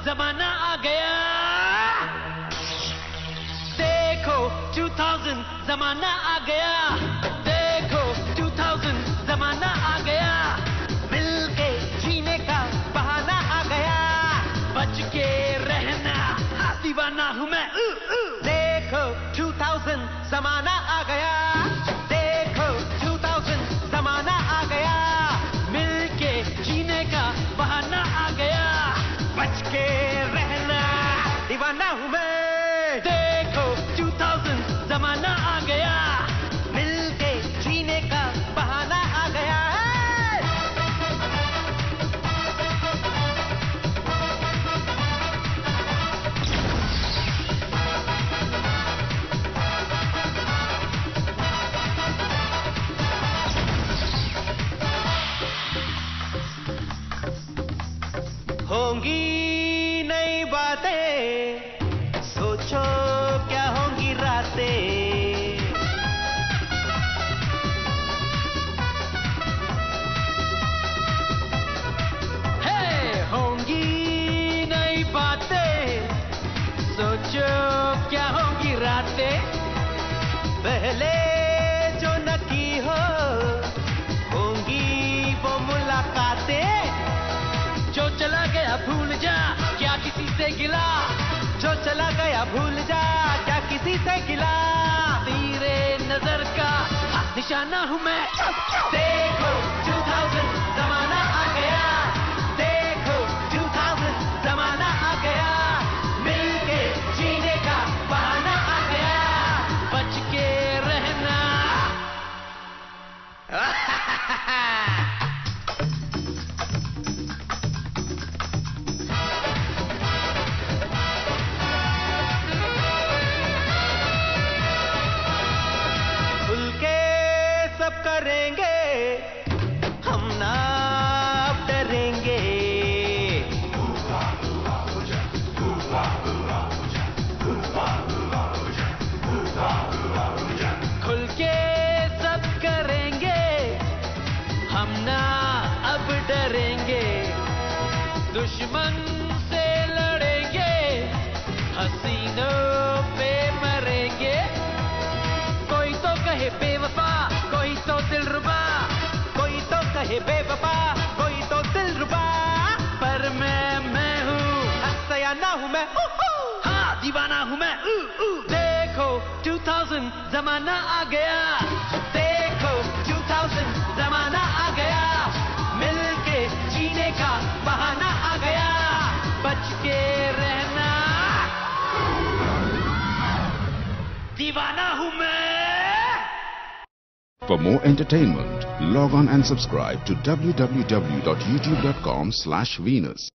जमाना आ गया। देखो 2000 जमाना आ गया। देखो 2000 जमाना आ गया। मिलके जीने का बहाना आ गया। बच के रहना दीवाना हूँ मैं। देखो 2000 जमाना आ गया। देखो 2000 जमाना आ गया। मिलके जीने का बहाना आ गया। बच के रहना दीवाना हूँ मैं। देखो 2000 जमाना आ गया। मिलके जीने का बहाना आ गया। होंगी नई बातें, सोचो क्या होंगी रातें। हे होंगी नई बातें, सोचो क्या होंगी रातें। पहले जो न की हो, होंगी वो मुलाकातें। जो चला गया भूल जा, क्या किसी से गिला। जो चला गया भूल जा, क्या किसी से गिला। तेरे नजर का निशाना हूँ मैं। देखो 2000 जमाना आ गया। देखो 2000 जमाना आ गया। मिलके जीने का बहाना आ गया। बच के रहना सब करेंगे, हम ना अब डरेंगे। खुल के सब करेंगे, हम ना अब डरेंगे। दुश्मन से लड़ेंगे, हसीनों पे मरेंगे। कोई तो कहे बेवफा, कोई तो दिलरुबा। कोई तो कहे बेवफा, कोई तो दिलरुबा। पर मैं हूँ हंसयाना हूँ मैं। हाँ दीवाना हूँ मैं। देखो 2000 जमाना आ गया। देखो 2000 जमाना आ गया। मिलके जीने का बहाना आ गया। बच के रहना दीवाना हूँ मैं। For more entertainment, log on and subscribe to www.youtube.com/Venus.